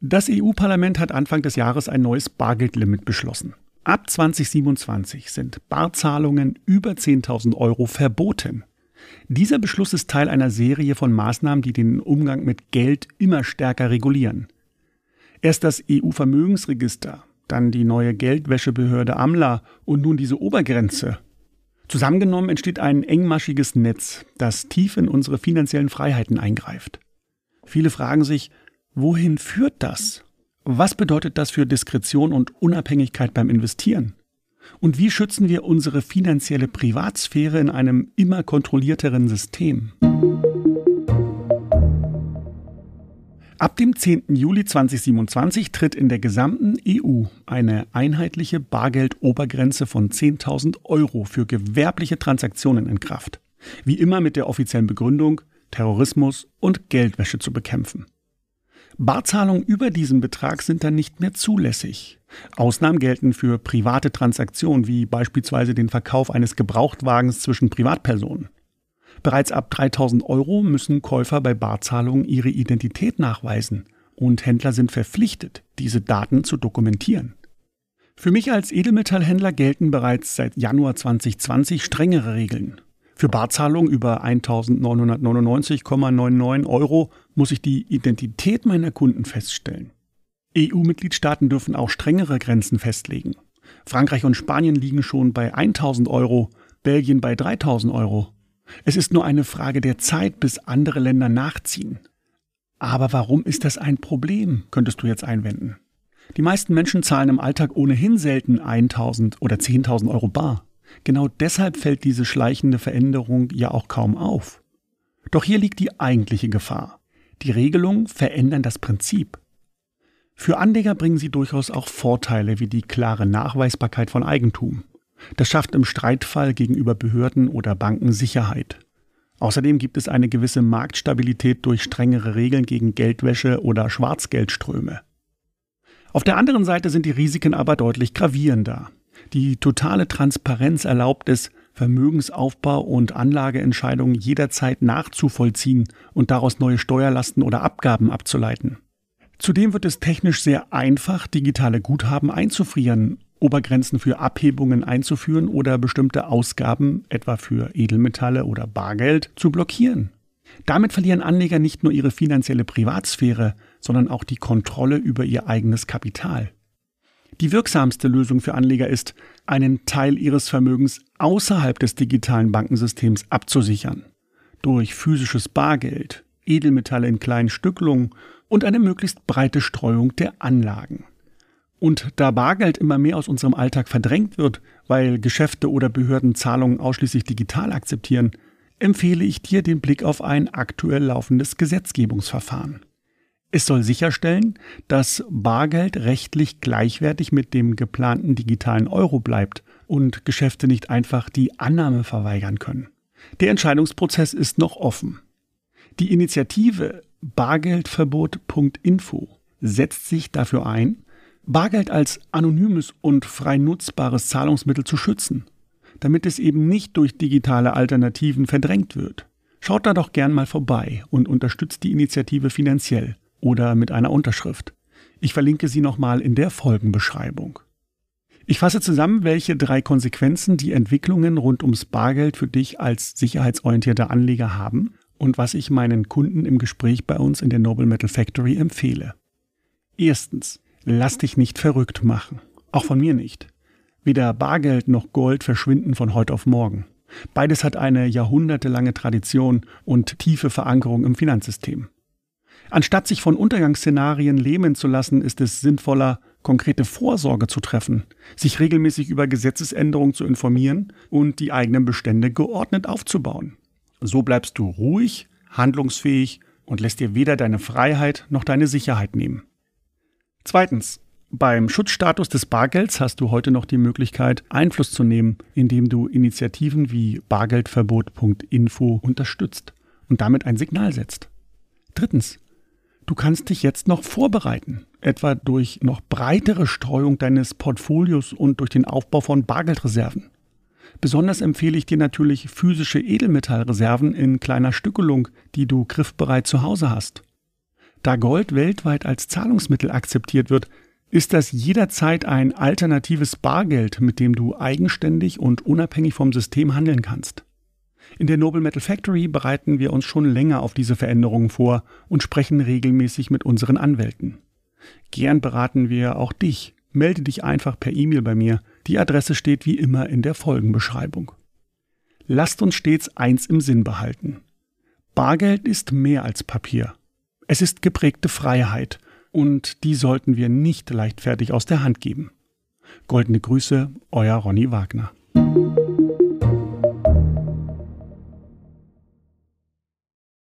Das EU-Parlament hat Anfang des Jahres ein neues Bargeldlimit beschlossen. Ab 2027 sind Barzahlungen über 10.000 Euro verboten. Dieser Beschluss ist Teil einer Serie von Maßnahmen, die den Umgang mit Geld immer stärker regulieren. Erst das EU-Vermögensregister, dann die neue Geldwäschebehörde AMLA und nun diese Obergrenze. Zusammengenommen entsteht ein engmaschiges Netz, das tief in unsere finanziellen Freiheiten eingreift. Viele fragen sich, wohin führt das? Was bedeutet das für Diskretion und Unabhängigkeit beim Investieren? Und wie schützen wir unsere finanzielle Privatsphäre in einem immer kontrollierteren System? Ab dem 10. Juli 2027 tritt in der gesamten EU eine einheitliche Bargeldobergrenze von 10.000 Euro für gewerbliche Transaktionen in Kraft. Wie immer mit der offiziellen Begründung, Terrorismus und Geldwäsche zu bekämpfen. Barzahlungen über diesen Betrag sind dann nicht mehr zulässig. Ausnahmen gelten für private Transaktionen, wie beispielsweise den Verkauf eines Gebrauchtwagens zwischen Privatpersonen. Bereits ab 3.000 Euro müssen Käufer bei Barzahlungen ihre Identität nachweisen und Händler sind verpflichtet, diese Daten zu dokumentieren. Für mich als Edelmetallhändler gelten bereits seit Januar 2020 strengere Regeln. Für Barzahlungen über 1.999,99 Euro muss ich die Identität meiner Kunden feststellen. EU-Mitgliedstaaten dürfen auch strengere Grenzen festlegen. Frankreich und Spanien liegen schon bei 1.000 Euro, Belgien bei 3.000 Euro. Es ist nur eine Frage der Zeit, bis andere Länder nachziehen. Aber warum ist das ein Problem, könntest du jetzt einwenden. Die meisten Menschen zahlen im Alltag ohnehin selten 1.000 oder 10.000 Euro bar. Genau deshalb fällt diese schleichende Veränderung ja auch kaum auf. Doch hier liegt die eigentliche Gefahr. Die Regelungen verändern das Prinzip. Für Anleger bringen sie durchaus auch Vorteile wie die klare Nachweisbarkeit von Eigentum. Das schafft im Streitfall gegenüber Behörden oder Banken Sicherheit. Außerdem gibt es eine gewisse Marktstabilität durch strengere Regeln gegen Geldwäsche oder Schwarzgeldströme. Auf der anderen Seite sind die Risiken aber deutlich gravierender. Die totale Transparenz erlaubt es, Vermögensaufbau und Anlageentscheidungen jederzeit nachzuvollziehen und daraus neue Steuerlasten oder Abgaben abzuleiten. Zudem wird es technisch sehr einfach, digitale Guthaben einzufrieren, Obergrenzen für Abhebungen einzuführen oder bestimmte Ausgaben, etwa für Edelmetalle oder Bargeld, zu blockieren. Damit verlieren Anleger nicht nur ihre finanzielle Privatsphäre, sondern auch die Kontrolle über ihr eigenes Kapital. Die wirksamste Lösung für Anleger ist, einen Teil ihres Vermögens außerhalb des digitalen Bankensystems abzusichern. Durch physisches Bargeld, Edelmetalle in kleinen Stückelungen und eine möglichst breite Streuung der Anlagen. Und da Bargeld immer mehr aus unserem Alltag verdrängt wird, weil Geschäfte oder Behörden Zahlungen ausschließlich digital akzeptieren, empfehle ich dir den Blick auf ein aktuell laufendes Gesetzgebungsverfahren. Es soll sicherstellen, dass Bargeld rechtlich gleichwertig mit dem geplanten digitalen Euro bleibt und Geschäfte nicht einfach die Annahme verweigern können. Der Entscheidungsprozess ist noch offen. Die Initiative Bargeldverbot.info setzt sich dafür ein, Bargeld als anonymes und frei nutzbares Zahlungsmittel zu schützen, damit es eben nicht durch digitale Alternativen verdrängt wird. Schaut da doch gern mal vorbei und unterstützt die Initiative finanziell oder mit einer Unterschrift. Ich verlinke sie nochmal in der Folgenbeschreibung. Ich fasse zusammen, welche 3 Konsequenzen die Entwicklungen rund ums Bargeld für dich als sicherheitsorientierter Anleger haben und was ich meinen Kunden im Gespräch bei uns in der Noble Metal Factory empfehle. Erstens, lass dich nicht verrückt machen. Auch von mir nicht. Weder Bargeld noch Gold verschwinden von heute auf morgen. Beides hat eine jahrhundertelange Tradition und tiefe Verankerung im Finanzsystem. Anstatt sich von Untergangsszenarien lähmen zu lassen, ist es sinnvoller, konkrete Vorsorge zu treffen, sich regelmäßig über Gesetzesänderungen zu informieren und die eigenen Bestände geordnet aufzubauen. So bleibst du ruhig, handlungsfähig und lässt dir weder deine Freiheit noch deine Sicherheit nehmen. Zweitens, beim Schutzstatus des Bargelds hast du heute noch die Möglichkeit, Einfluss zu nehmen, indem du Initiativen wie Bargeldverbot.info unterstützt und damit ein Signal setzt. Drittens, du kannst dich jetzt noch vorbereiten, etwa durch noch breitere Streuung deines Portfolios und durch den Aufbau von Bargeldreserven. Besonders empfehle ich dir natürlich physische Edelmetallreserven in kleiner Stückelung, die du griffbereit zu Hause hast. Da Gold weltweit als Zahlungsmittel akzeptiert wird, ist das jederzeit ein alternatives Bargeld, mit dem du eigenständig und unabhängig vom System handeln kannst. In der Noble Metal Factory bereiten wir uns schon länger auf diese Veränderungen vor und sprechen regelmäßig mit unseren Anwälten. Gern beraten wir auch dich. Melde dich einfach per E-Mail bei mir. Die Adresse steht wie immer in der Folgenbeschreibung. Lasst uns stets eins im Sinn behalten. Bargeld ist mehr als Papier. Es ist geprägte Freiheit und die sollten wir nicht leichtfertig aus der Hand geben. Goldene Grüße, euer Ronny Wagner.